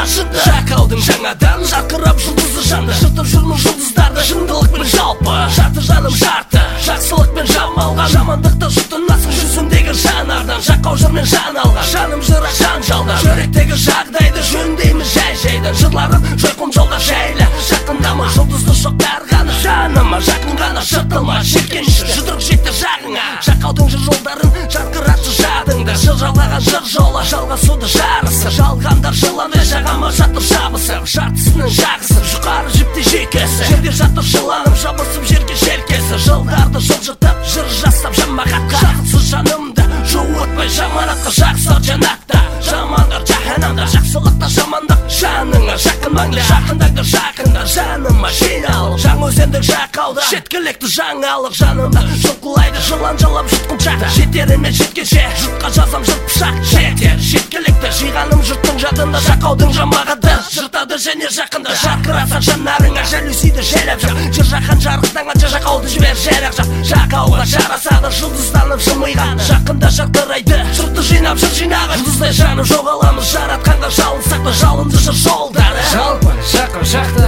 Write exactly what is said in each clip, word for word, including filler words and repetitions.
шынды Жақаудың жаңадан жарқырап жұлдызы жанды Жыртып жүрмін жұлдыздарды шындылықпен жалпы Жарты жаным жарты жақсылықпен жамалған Жамандықты жұтынасың жүзіндегі жанардан Жақау жырмен жан алған жаным жырақ жанжалдан Жүректегі жағдайды жөндеймін жай-жайдан Жырларым жойқын жолда жайлы Жақындама жұлдызды жоқ бәрғаны Жаныма жақын ғана жыртылма жеткенші Жұдырық жетті жағыңа Жақаудың жыр жолдарын жарқыратшы жадыңды Жыр жалғаған жыр жолы жалғасуды жарысы Жалғандар жыланды жағама жатыр жабысып Жартысының жағысы жұқары жіпті жекесі Жерде жатыр жыланып жабысып жерге желкесі Жылдарды жылжытып жыр жастап жамағатқа Жақсыз жанымды жуытпай жаманатқа Жақсы жанатта жамандар жаһанамда Жақсылықта жамандық жаныңа жақын маңлы Жақындаңдар жақындар жаныма жиналып Жаң өзендік жақауда жеткілікті жаңалық жанымда Жұлқылайды жылан жалап жұтқынша Жетеріме жеткенше жұртқа жазам жұрт пышақ Жетер жеткілікті жиғаным жұрттың жадында Жақаудың жамағаты жыртады және жақында Жарқыраса жанарыңа жалюзиді желеп жап Жыр жақан жарықтанғанша жақауды жібер жайрақ жап Жақауға жарасады жұлдызданып жымиған Жақында жарқырайды жұртты жинап жыр жинаған Жұлдыздай жанып жоғаламыз жаратқанға жалынсақ та жалынды жыр жолдары Жалпы жақын жақты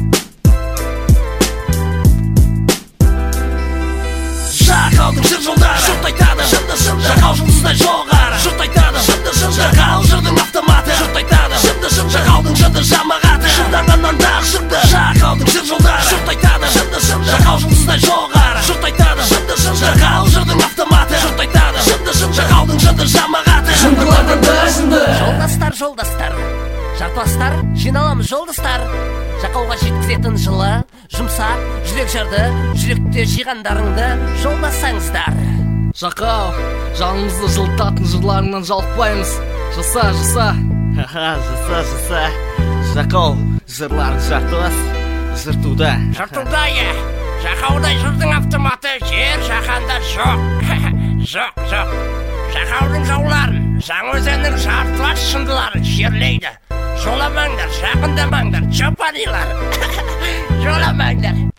Жақаудың жыр жолдары жұрт айтады жынды жынды Жақау жұлдыздай жоғары жұрт айтады жынды жынды Жақау жырдың автоматы жұрт айтады жынды жынды Жақаудың жырды жамағаты жырданғаннан да жынды Жақаудың жыр жолдары жұрт айтады жынды жынды Жақау жұлдыздай жоғары жұрт айтады жынды жынды Жақау жырдың автоматы жұрт айтады жынды жынды Жақаудың жырды жамағаты жындылардан да жынды Жолдастар жолдастар жартыластар жиналамыз жолдастар Жақауға жеткізетін жылы жұмсақ жүрек жарды жүректе жиғандарыңды жолдасаңыздар Жақау жанымызды жылытатын жырларыңнан жалықпаймыз Жаса жаса Ха-ха, жаса жаса Жақау жырларын жартылас жыртуда Жыртуда е Жақаудай жырдың автоматы жер жаһанда жоқ Жоқ жоқ Жақаудың жауларын Жаңаөзеннің жартылас шындыларын жерлейді Жоламаңдар, жақындамаңдар, жапанилар Жоламаңдар